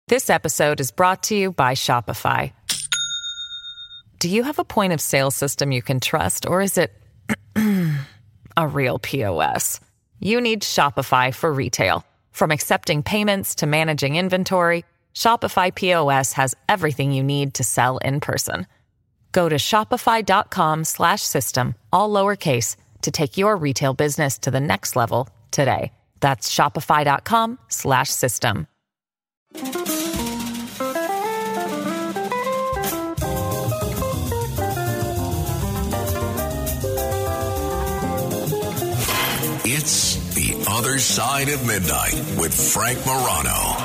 This episode is brought to you by Shopify. Do you have a point of sale system you can trust, or is it a real POS? You need Shopify for retail. From accepting payments to managing inventory, Shopify POS has everything you need to sell in person. Go to shopify.com/system, all lowercase, to take your retail business to the next level today. That's shopify.com/system. It's The Other Side of Midnight with Frank Morano.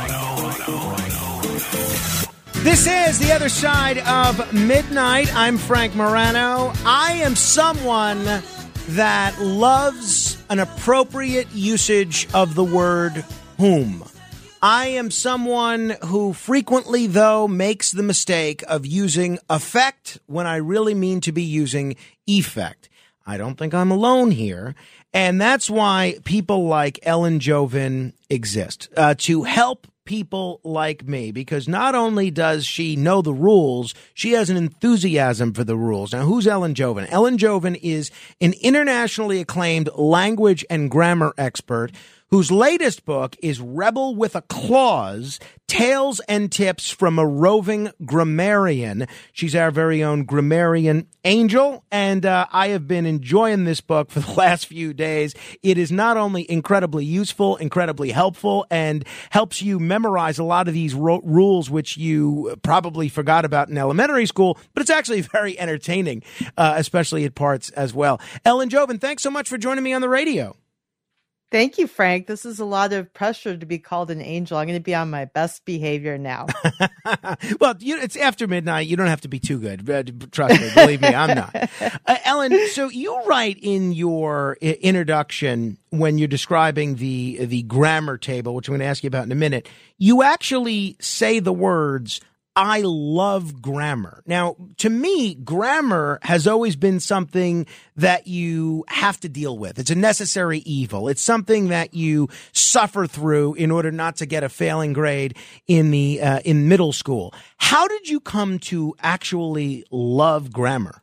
This is The Other Side of Midnight. I'm Frank Morano. I am someone that loves an appropriate usage of the word whom. I am someone who frequently, though, makes the mistake of using affect when I really mean to be using effect. I don't think I'm alone here. And that's why people like Ellen Jovin exist, to help people like me, because not only does she know the rules, she has an enthusiasm for the rules. Now, who's Ellen Jovin? Ellen Jovin is an internationally acclaimed language and grammar expert whose latest book is Rebel with a Clause, Tales and Tips from a Roving Grammarian. She's our very own grammarian angel, and I have been enjoying this book for the last few days. It is not only incredibly useful, incredibly helpful, and helps you memorize a lot of these rules which you probably forgot about in elementary school, but it's actually very entertaining, especially at parts as well. Ellen Jovin, thanks so much for joining me on the radio. Thank you, Frank. This is a lot of pressure to be called an angel. I'm going to be on my best behavior now. Well, it's after midnight. You don't have to be too good. Trust me. Believe me, I'm not. Ellen, so you write in your introduction when you're describing the grammar table, which I'm going to ask you about in a minute, you actually say the words, I love grammar. Now, to me, grammar has always been something that you have to deal with. It's a necessary evil. It's something that you suffer through in order not to get a failing grade in middle school. How did you come to actually love grammar?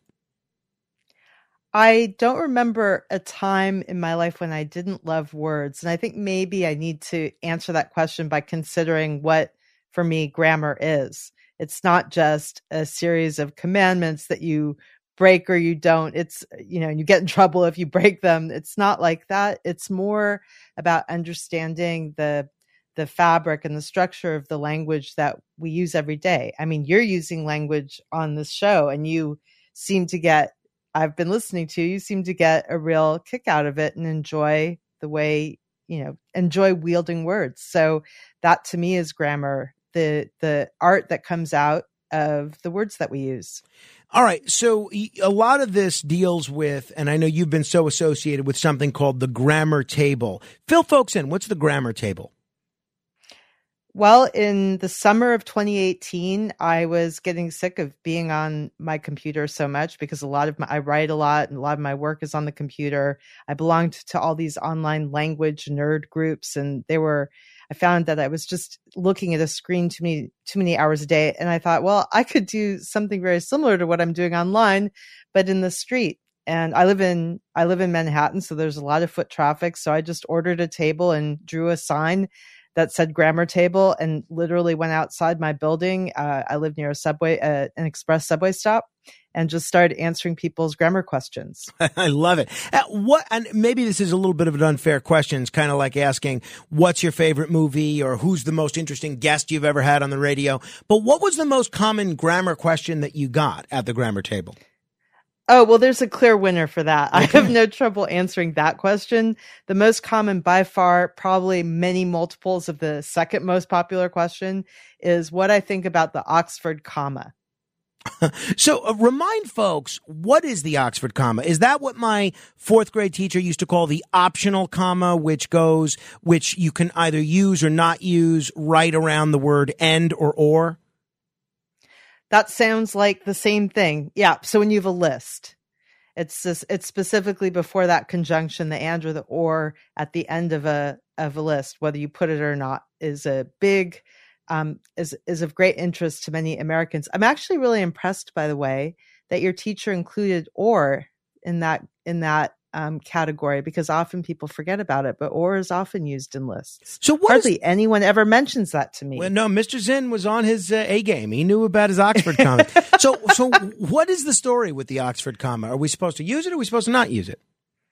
I don't remember a time in my life when I didn't love words. And I think maybe I need to answer that question by considering what, for me, grammar is. It's not just a series of commandments that you break or you don't. It's, you get in trouble if you break them. It's not like that. It's more about understanding the fabric and the structure of the language that we use every day. I mean, you're using language on this show and you seem to get, I've been listening to, you seem to get a real kick out of it and enjoy the way, enjoy wielding words. So that to me is grammar. The art that comes out of the words that we use. All right. So a lot of this deals with, and I know you've been so associated with something called the grammar table. Fill folks in. What's the grammar table? Well, in the summer of 2018, I was getting sick of being on my computer so much because I write a lot and a lot of my work is on the computer. I belonged to all these online language nerd groups, and I found that I was just looking at a screen too many hours a day. And I thought, well, I could do something very similar to what I'm doing online, but in the street. And I live in Manhattan, so there's a lot of foot traffic. So I just ordered a table and drew a sign that said grammar table and literally went outside my building. I live near a subway, an express subway stop, and just started answering people's grammar questions. I love it. And maybe this is a little bit of an unfair question. It's kind of like asking, what's your favorite movie or who's the most interesting guest you've ever had on the radio? But what was the most common grammar question that you got at the grammar table? Oh, well, there's a clear winner for that. I have no trouble answering that question. The most common by far, probably many multiples of the second most popular question, is what I think about the Oxford comma. So remind folks, what is the Oxford comma? Is that what my fourth grade teacher used to call the optional comma, which you can either use or not use right around the word and or? That sounds like the same thing. Yeah. So when you have a list, it's specifically before that conjunction, the and or the or at the end of a list, whether you put it or not, is a big is of great interest to many Americans. I'm actually really impressed, by the way, that your teacher included "or" in that category, because often people forget about it, but "or" is often used in lists. So hardly anyone ever mentions that to me. Well, no, Mr. Zinn was on his A game. He knew about his Oxford comma. So what is the story with the Oxford comma? Are we supposed to use it, or are we supposed to not use it?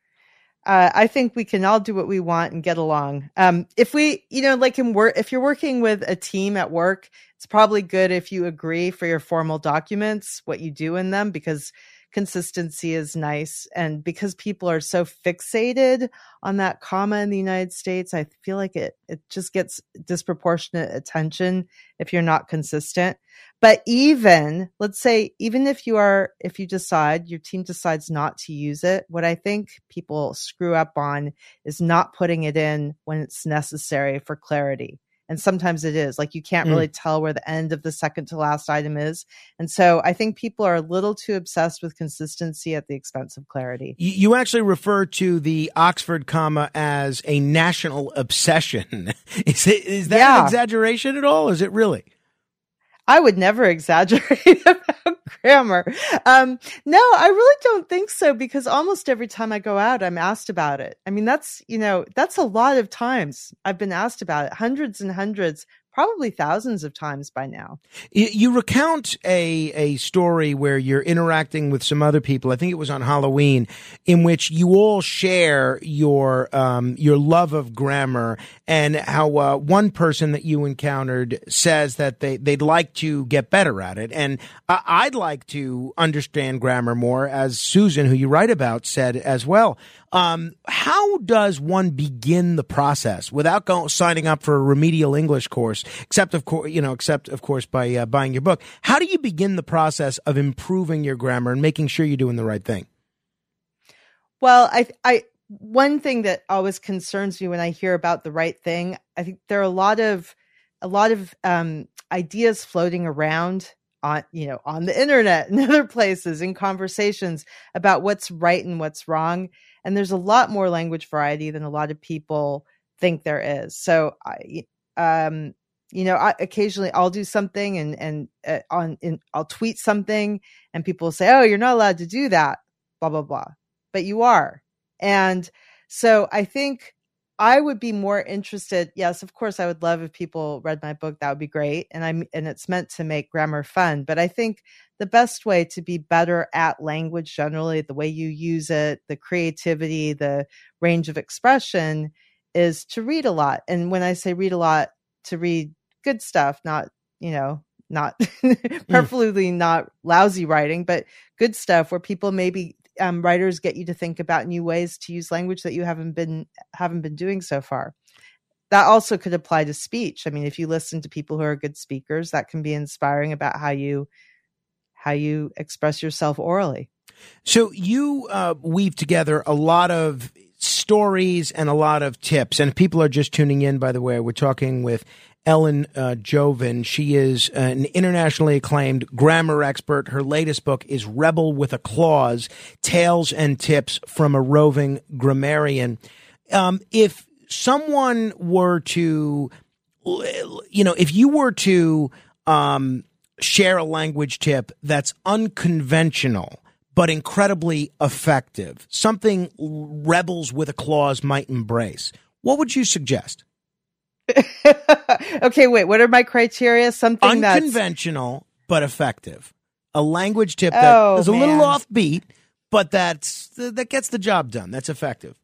I think we can all do what we want and get along. If we, like in work, if you're working with a team at work, it's probably good if you agree for your formal documents, what you do in them, because consistency is nice. And because people are so fixated on that comma in the United States, I feel like it just gets disproportionate attention if you're not consistent. But let's say, if you decide, your team decides not to use it, what I think people screw up on is not putting it in when it's necessary for clarity. And sometimes it is, like, you can't really tell where the end of the second to last item is. And so I think people are a little too obsessed with consistency at the expense of clarity. You actually refer to the Oxford comma as a national obsession. Is that an exaggeration at all? Is it really? I would never exaggerate about grammar. No, I really don't think so, because almost every time I go out, I'm asked about it. I mean, that's a lot of times I've been asked about it, hundreds and hundreds, probably thousands of times by now. You recount a story where you're interacting with some other people, I think it was on Halloween, in which you all share your love of grammar, and how one person that you encountered says that they'd like to get better at it. And I'd like to understand grammar more, as Susan, who you write about, said as well. How does one begin the process without signing up for a remedial English course, except of course by buying your book? How do you begin the process of improving your grammar and making sure you're doing the right thing? Well, I one thing that always concerns me when I hear about the right thing, I think there are a lot of ideas floating around on the internet and other places, in conversations about what's right and what's wrong. And there's a lot more language variety than a lot of people think there is. So I occasionally I'll do something and I'll tweet something, and people will say, "Oh, you're not allowed to do that," blah, blah, blah. But you are. And so I think I would be more interested. Yes, of course, I would love if people read my book. That would be great. And it's meant to make grammar fun. But I think the best way to be better at language generally, the way you use it, the creativity, the range of expression, is to read a lot. And when I say read a lot, to read good stuff, not preferably not lousy writing, but good stuff where people maybe writers get you to think about new ways to use language that you haven't been doing so far. That also could apply to speech. I mean, if you listen to people who are good speakers, that can be inspiring about how you express yourself orally. So you weave together a lot of stories and a lot of tips. And if people are just tuning in, by the way, we're talking with Ellen Jovin. She is an internationally acclaimed grammar expert. Her latest book is Rebel with a Clause, Tales and Tips from a Roving Grammarian. If someone were to, if you were to share a language tip that's unconventional but incredibly effective, something Rebels with a Clause might embrace, what would you suggest? Okay, wait, what are my criteria? Something unconventional but effective. A language tip that is a little offbeat, but that gets the job done. That's effective.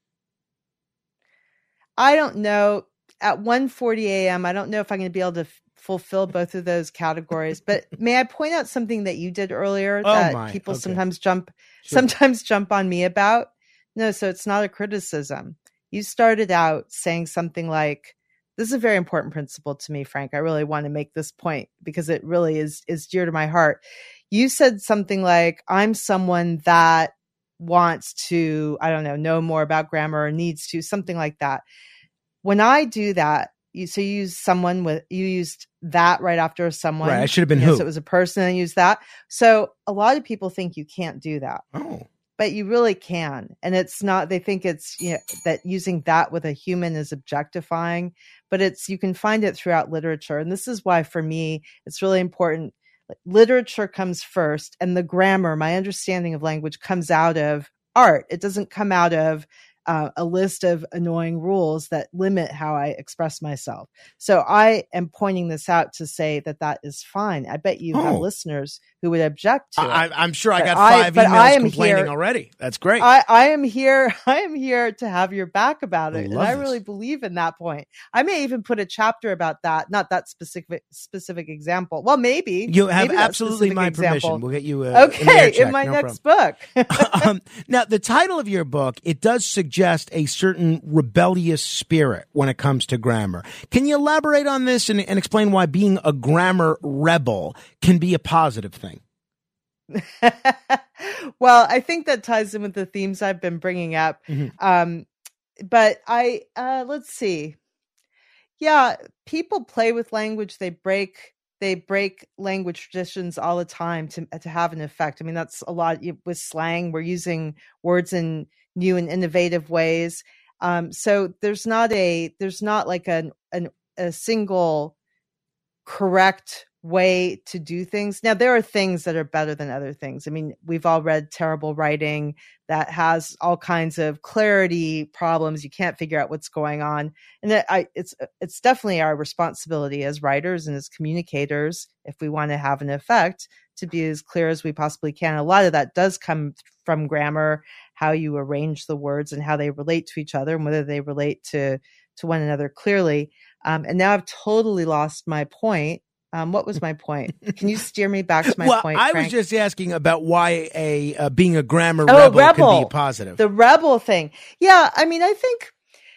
I don't know. At 1:40 a.m., I don't know if I'm going to be able to fulfill both of those categories. But may I point out something that you did earlier that people sometimes jump on me about? No, so it's not a criticism. You started out saying something like, this is a very important principle to me, Frank. I really want to make this point because it really is dear to my heart. You said something like, I'm someone that wants to, know more about grammar or needs to, something like that. When I do that, you used that right after someone. Right, I should have been who? So it was a person and used that. So a lot of people think you can't do that. Oh. but you really can. And it's not, they think it's, that using that with a human is objectifying, but you can find it throughout literature. And this is why, for me, it's really important. Literature comes first, and the grammar, my understanding of language, comes out of art. It doesn't come out of a list of annoying rules that limit how I express myself. So I am pointing this out to say that is fine. I bet you have listeners who would object to it. I'm sure I got 5 emails complaining already. That's great. I am here to have your back about it. And I really believe in that point. I may even put a chapter about that, not that specific example. Well, maybe. You have absolutely my permission. We'll get you in my next book. Now, the title of your book, it does suggest a certain rebellious spirit when it comes to grammar. Can you elaborate on this and explain why being a grammar rebel can be a positive thing? Well, I think that ties in with the themes I've been bringing up. Mm-hmm. But let's see. Yeah, people play with language. They break language traditions all the time to have an effect. I mean, that's a lot with slang. We're using words in new and innovative ways. So there's not like a single correct way to do things. Now, there are things that are better than other things. I mean, we've all read terrible writing that has all kinds of clarity problems. You can't figure out what's going on. And it's definitely our responsibility as writers and as communicators, if we want to have an effect, to be as clear as we possibly can. A lot of that does come from grammar, how you arrange the words and how they relate to each other and whether they relate to one another clearly. And now I've totally lost my point. What was my point? Can you steer me back to my point, Frank? I was just asking about why being a grammar rebel can be positive. The rebel thing. Yeah, I mean, I think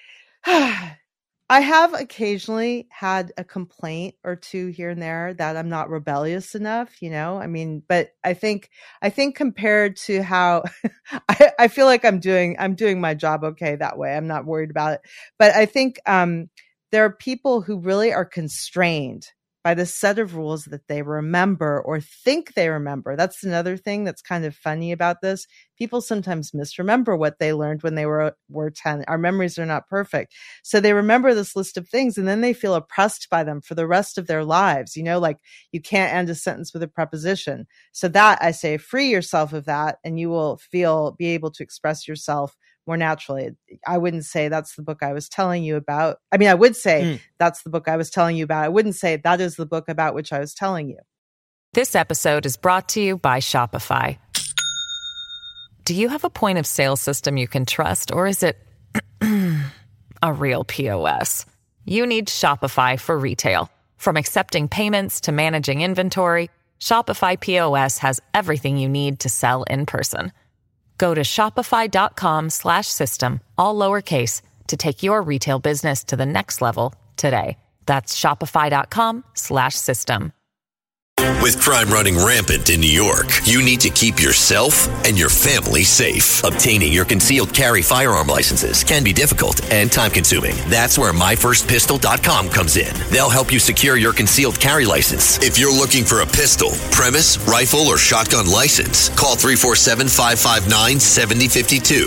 I have occasionally had a complaint or two here and there that I'm not rebellious enough, I mean, but I think compared to how I feel like I'm doing my job okay that way. I'm not worried about it. But I think there are people who really are constrained by the set of rules that they remember or think they remember. That's another thing that's kind of funny about this. People sometimes misremember what they learned when they were 10. Our memories are not perfect. So they remember this list of things and then they feel oppressed by them for the rest of their lives. Like you can't end a sentence with a preposition. So that, I say, free yourself of that and you will be able to express yourself more naturally. I wouldn't say that's the book I was telling you about. I mean, I would say that's the book I was telling you about. I wouldn't say that is the book about which I was telling you. This episode is brought to you by Shopify. Do you have a point of sale system you can trust, or is it a real POS? You need Shopify for retail. From accepting payments to managing inventory, Shopify POS has everything you need to sell in person. Go to shopify.com/system, all lowercase, to take your retail business to the next level today. That's shopify.com/system. With crime running rampant in New York, you need to keep yourself and your family safe. Obtaining your concealed carry firearm licenses can be difficult and time-consuming. That's where MyFirstPistol.com comes in. They'll help you secure your concealed carry license. If you're looking for a pistol, premise, rifle, or shotgun license, call 347-559-7052.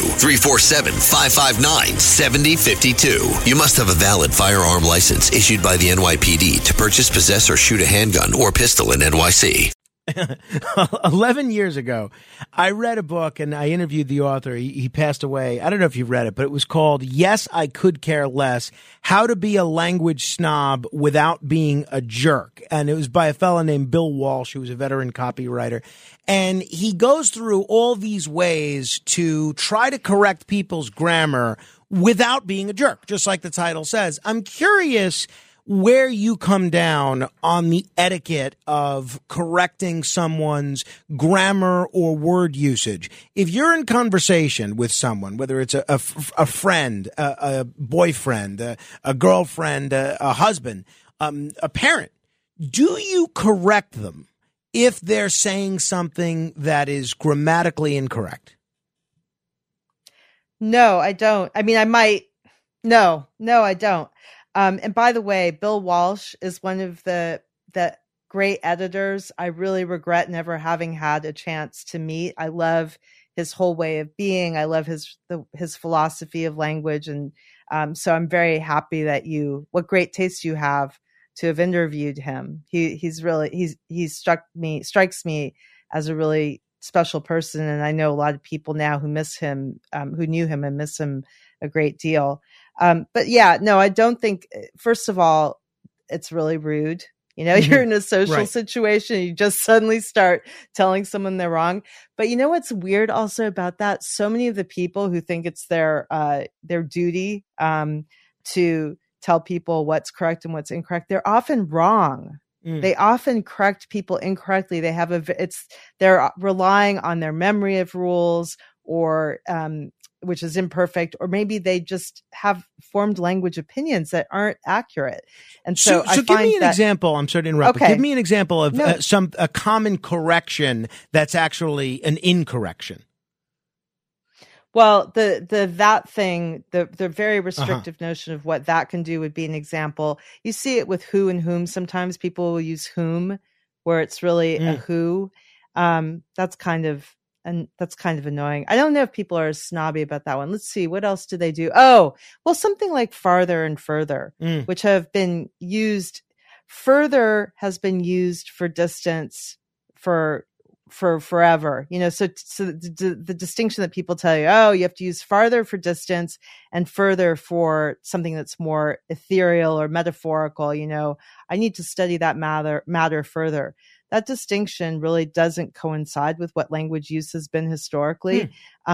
347-559-7052. You must have a valid firearm license issued by the NYPD to purchase, possess, or shoot a handgun or pistol in NYC. 11 years ago, I read a book and I interviewed the author. He passed away. I don't know if you've read it, but it was called Yes, I Could Care Less, How to Be a Language Snob Without Being a Jerk. And it was by a fellow named Bill Walsh, who was a veteran copywriter. And he goes through all these ways to try to correct people's grammar without being a jerk, just like the title says. I'm curious where you come down on the etiquette of correcting someone's grammar or word usage. If you're in conversation with someone, whether it's a friend, a boyfriend, a girlfriend, a husband, a parent, do you correct them if they're saying something that is grammatically incorrect? No, I don't. I mean, I might. No, I don't. And by the way, Bill Walsh is one of the great editors I really regret never having had a chance to meet. I love his whole way of being. I love his philosophy of language. And so I'm very happy that what great taste you have to have interviewed him. He strikes me as a really special person. And I know a lot of people now who miss him, who knew him and miss him a great deal. But yeah, no, I don't think, first of all, it's really rude. You're in a social situation, you just suddenly start telling someone they're wrong. But you know what's weird also about that? So many of the people who think it's their duty to tell people what's correct and what's incorrect, they're often wrong. They often correct people incorrectly. They're relying on their memory of rules, or which is imperfect, or maybe they just have formed language opinions that aren't accurate. And so I give me an example. I'm sorry to interrupt. Okay. But give me an example of a common correction that's actually an incorrection. Well, the very restrictive notion of what that can do would be an example. You see it with who and whom. Sometimes people will use whom, where it's really a who. That's kind of annoying. I don't know if people are snobby about that one. Let's see. What else do they do? Oh, well, something like farther and further, which have been used. Further has been used for distance for forever. So the distinction that people tell you, oh, you have to use farther for distance and further for something that's more ethereal or metaphorical. I need to study that matter further. That distinction really doesn't coincide with what language use has been historically.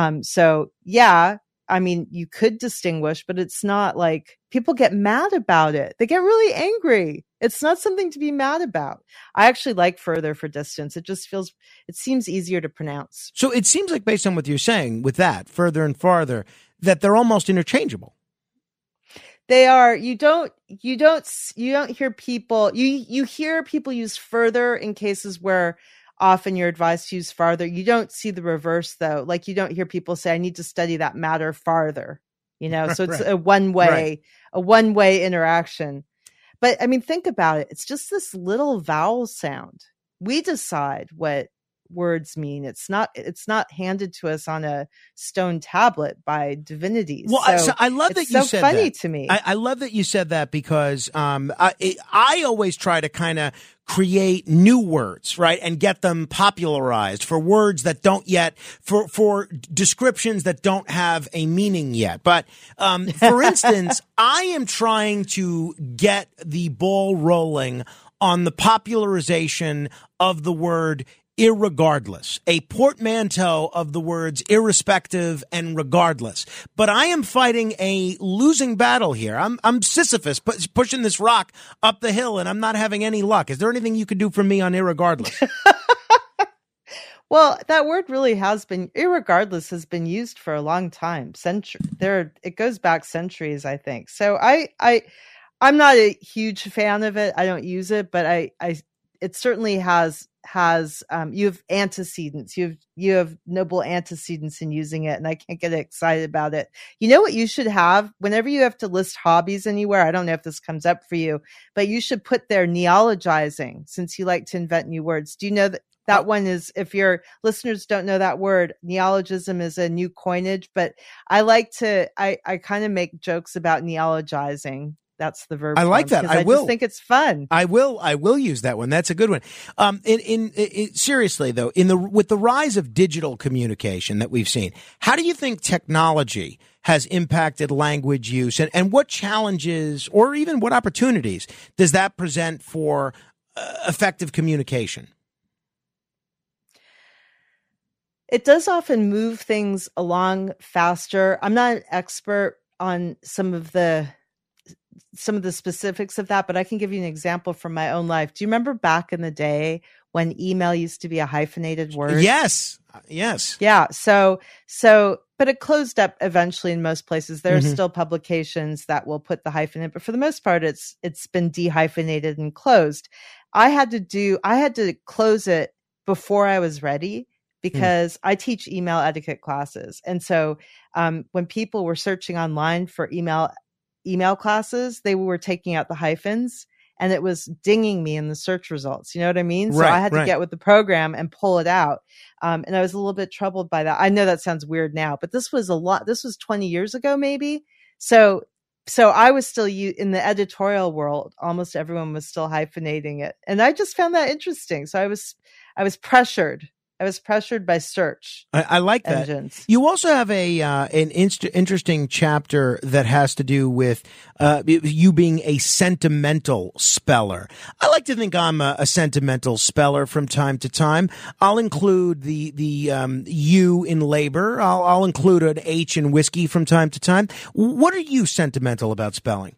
So yeah, I mean, you could distinguish, but it's not like people get mad about it. They get really angry. It's not something to be mad about. I actually like further for distance. It seems easier to pronounce. So it seems like, based on what you're saying with that further and farther, that they're almost interchangeable. They are. You don't hear people, you hear people use further in cases where often you're advised to use farther. You don't see the reverse though. Like you don't hear people say, I need to study that matter farther, so it's a one-way interaction. But I mean, think about it. It's just this little vowel sound. We decide what words mean. It's not handed to us on a stone tablet by divinities. Well, so I love that you said that. It's so funny to me. I love that you said that because I always try to kind of create new words, right, and get them popularized for words that don't yet, for descriptions that don't have a meaning yet. But for instance, I am trying to get the ball rolling on the popularization of the word irregardless, a portmanteau of the words irrespective and regardless. But I am fighting a losing battle here. I'm Sisyphus pushing this rock up the hill, and I'm not having any luck. Is there anything you could do for me on irregardless? Well, that word really has been, irregardless has been used for a long time. It goes back centuries, I think. So I'm not a huge fan of it. I don't use it, but it certainly has you have antecedents. You have noble antecedents in using it, and I can't get excited about it. You know what you should have whenever you have to list hobbies anywhere? I don't know if this comes up for you, but you should put there neologizing, since you like to invent new words. Do you know that one is, if your listeners don't know that word, neologism is a new coinage, but I kind of make jokes about neologizing. That's the verb. I like that. I will. Just think it's fun. I will use that one. That's a good one. Seriously though, with the rise of digital communication that we've seen, how do you think technology has impacted language use, and what challenges or even what opportunities does that present for effective communication? It does often move things along faster. I'm not an expert on some of the specifics of that, but I can give you an example from my own life. Do you remember back in the day when email used to be a hyphenated word? Yes. Yeah. So, but it closed up eventually in most places. There are still publications that will put the hyphen in, but for the most part, it's been dehyphenated and closed. I had to close it before I was ready, because I teach email etiquette classes. And so, when people were searching online for email classes, they were taking out the hyphens, and it was dinging me in the search results. You know what I mean? So Right, I had to right. get with the program and pull it out. And I was a little bit troubled by that. I know that sounds weird now, but this was 20 years ago, maybe. So I was still in the editorial world. Almost everyone was still hyphenating it. And I just found that interesting. So I was pressured. I was pressured by search. I like that. Engines. You also have an interesting chapter that has to do with you being a sentimental speller. I like to think I'm a sentimental speller from time to time. I'll include the U in labor. I'll include an H in whiskey from time to time. What are you sentimental about spelling?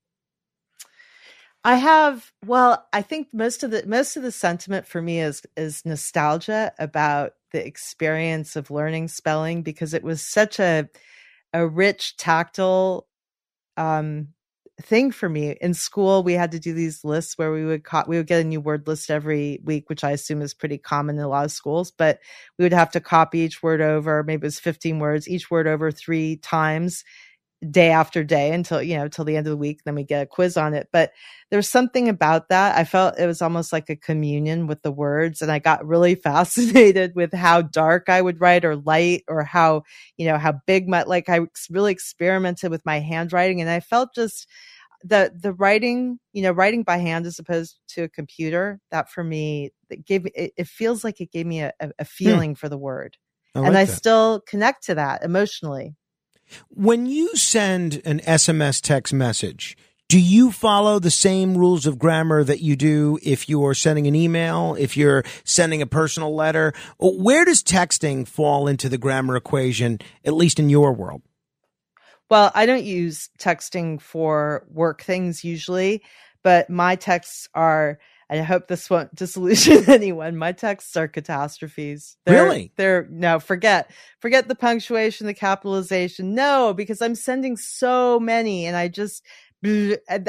I think most of the sentiment for me is nostalgia about the experience of learning spelling, because it was such a rich, tactile thing for me. In school, we had to do these lists where we would get a new word list every week, which I assume is pretty common in a lot of schools, but we would have to copy each word over, maybe it was 15 words, each word over 3 times, day after day until the end of the week. Then we get a quiz on it. But there's something about that. I felt it was almost like a communion with the words. And I got really fascinated with how dark I would write or light, or how big I really experimented with my handwriting. And I felt just the writing, writing by hand as opposed to a computer, that for me, it feels like it gave me a feeling for the word. I still connect to that emotionally. When you send an SMS text message, do you follow the same rules of grammar that you do if you're sending an email, if you're sending a personal letter? Where does texting fall into the grammar equation, at least in your world? Well, I don't use texting for work things usually, but my texts are, I hope this won't disillusion anyone, my texts are catastrophes. Really? No, forget the punctuation, the capitalization. No, because I'm sending so many, and I don't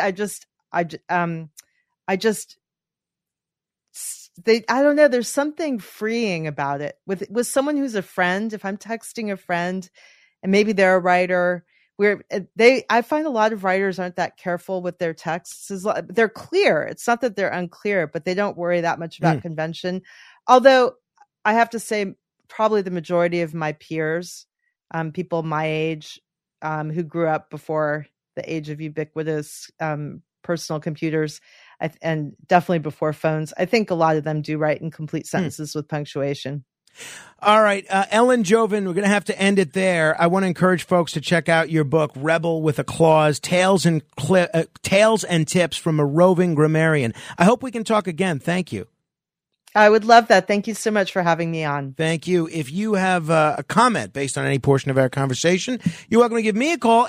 know. There's something freeing about it with someone who's a friend. If I'm texting a friend and maybe they're a writer, I find a lot of writers aren't that careful with their texts. They're clear. It's not that they're unclear, but they don't worry that much about convention. Although I have to say, probably the majority of my peers, people my age, who grew up before the age of ubiquitous personal computers, and definitely before phones, I think a lot of them do write in complete sentences with punctuation. All right, Ellen Jovin, we're going to have to end it there. I want to encourage folks to check out your book, Rebel with a Clause, Tales and Tips from a Roving Grammarian. I hope we can talk again. Thank you. I would love that. Thank you so much for having me on. Thank you. If you have a comment based on any portion of our conversation, you're welcome to give me a call,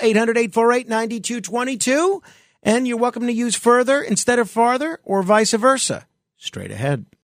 800-848-9222, and you're welcome to use further instead of farther or vice versa. Straight ahead.